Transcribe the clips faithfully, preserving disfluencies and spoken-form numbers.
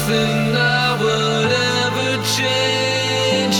nothing I would ever change.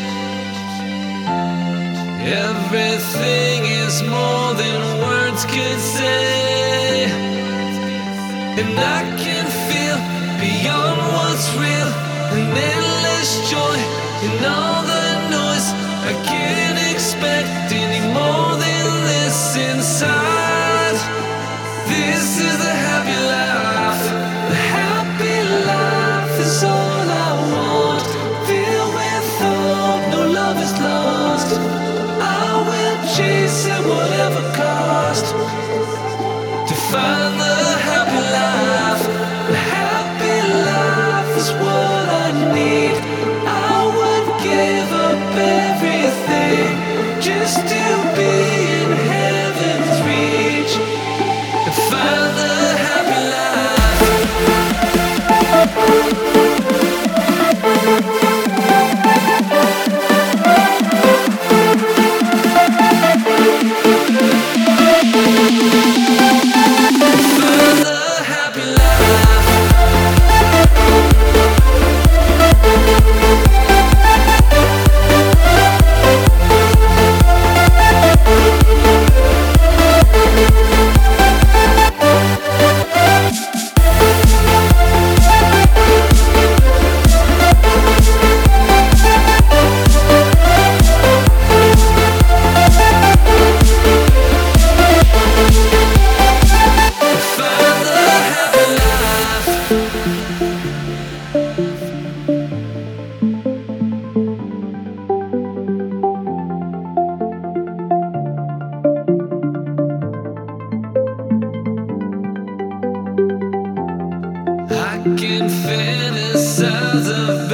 Everything is more than words could say, and I can feel beyond what's real, an endless joy in all the noise. I can't expect any more than this inside. This is the happy life. The happy life is all I want. Filled with hope, no love is lost. I will chase at whatever cost to find the happy life. The happy life is what I need. I would give up everything just to be in heaven's reach and find the happy life. Find the happy life. I can fantasize of